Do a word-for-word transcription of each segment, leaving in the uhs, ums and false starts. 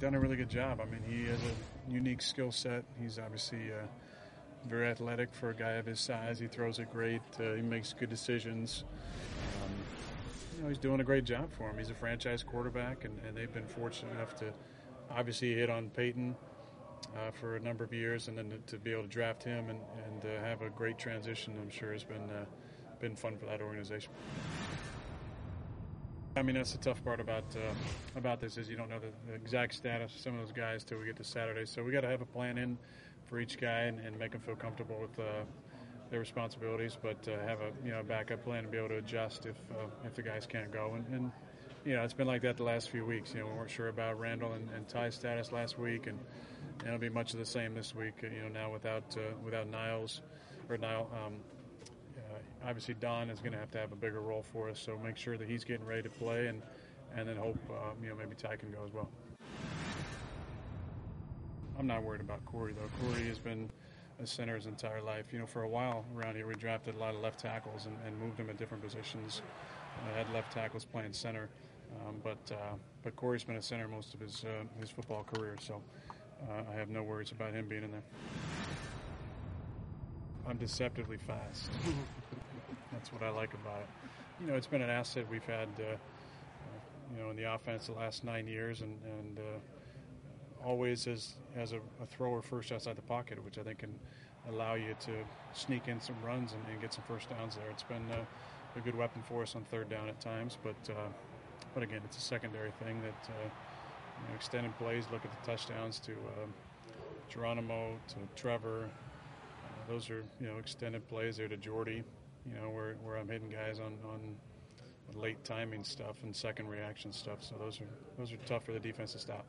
done a really good job. I mean, he has a unique skill set. He's obviously uh, very athletic for a guy of his size. He throws it great. Uh, he makes good decisions. Um, you know, he's doing a great job for him. He's a franchise quarterback, and, and they've been fortunate enough to obviously hit on Peyton uh, for a number of years, and then to, to be able to draft him and, and uh, have a great transition, I'm sure has been uh, been fun for that organization. I mean, that's the tough part about uh, about this is you don't know the, the exact status of some of those guys till we get to Saturday. So we got to have a plan in for each guy and, and make them feel comfortable with uh, their responsibilities, but uh, have a you know backup plan to be able to adjust if uh, if the guys can't go. And, and you know it's been like that the last few weeks. You know we weren't sure about Randall and, and Ty's status last week, and, and it'll be much of the same this week. You know now without uh, without Niles or Nile. Um, Uh, obviously, Don is going to have to have a bigger role for us, so make sure that he's getting ready to play, and, and then hope uh, you know maybe Ty can go as well. I'm not worried about Corey though. Corey has been a center his entire life. You know, for a while around here, we drafted a lot of left tackles and, and moved them at different positions. I had left tackles playing center, um, but uh, but Corey's been a center most of his uh, his football career, so uh, I have no worries about him being in there. I'm deceptively fast. That's what I like about it. You know, it's been an asset we've had, uh, you know, in the offense the last nine years, and, and uh, always as as a, a thrower first outside the pocket, which I think can allow you to sneak in some runs and, and get some first downs there. It's been uh, a good weapon for us on third down at times, but uh, but again, it's a secondary thing that uh, you know, extended plays. Look at the touchdowns to uh, Geronimo, to Trevor. Those are, you know, extended plays there to Jordy, you know, where, where I'm hitting guys on, on late timing stuff and second reaction stuff. So those are those are tough for the defense to stop.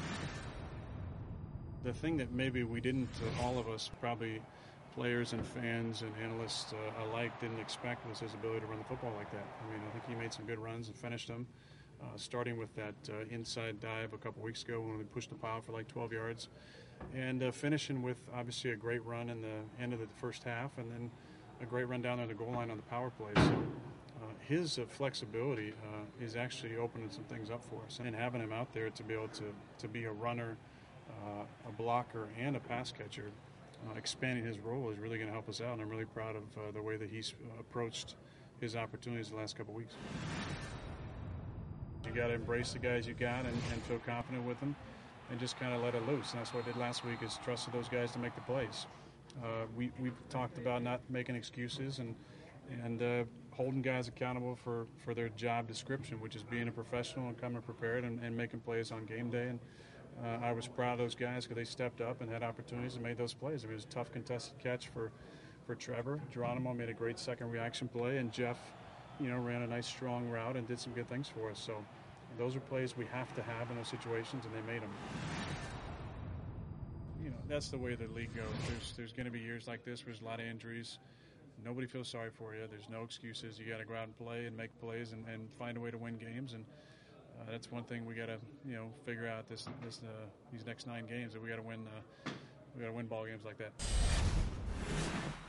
The thing that maybe we didn't, uh, all of us, probably players and fans and analysts uh, alike, didn't expect was his ability to run the football like that. I mean, I think he made some good runs and finished them, uh, starting with that uh, inside dive a couple weeks ago when we pushed the pile for like twelve yards. And uh, finishing with obviously a great run in the end of the first half, and then a great run down there the goal line on the power play. So uh, his uh, flexibility uh, is actually opening some things up for us, and having him out there to be able to, to be a runner, uh, a blocker, and a pass catcher, uh, expanding his role is really going to help us out. And I'm really proud of uh, the way that he's uh, approached his opportunities the last couple weeks. You got to embrace the guys you got and, and feel confident with them, and just kind of let it loose. And that's what I did last week, is trusted those guys to make the plays. Uh, we, we've talked about not making excuses and and uh, holding guys accountable for, for their job description, which is being a professional and coming prepared and, and making plays on game day. And uh, I was proud of those guys because they stepped up and had opportunities and made those plays. I mean, it was a tough contested catch for, for Trevor. Geronimo made a great second reaction play, and Jeff, you know, ran a nice strong route and did some good things for us. So those are plays we have to have in those situations, and they made them. You know, that's the way the league goes. There's there's going to be years like this where there's a lot of injuries. Nobody feels sorry for you. There's no excuses. You got to go out and play and make plays and, and find a way to win games. And uh, that's one thing we got to you know figure out this this uh, these next nine games, that we got to win. Uh, we got to win ball games like that.